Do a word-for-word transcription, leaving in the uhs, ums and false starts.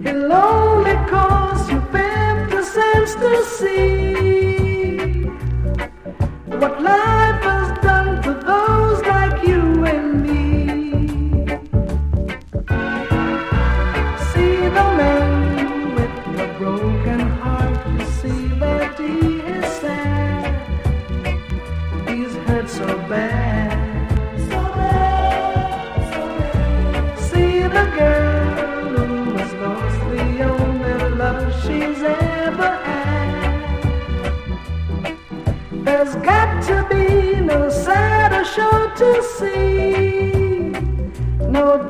be lonely 'cause you failed the sense to see what life has done to those like you and me. See the man with the broken heart, you see that he is sad. He's hurt so bad, so bad, so bad. See the girl who has lost the only love she's ever had. There's got to be no sadder show to see, no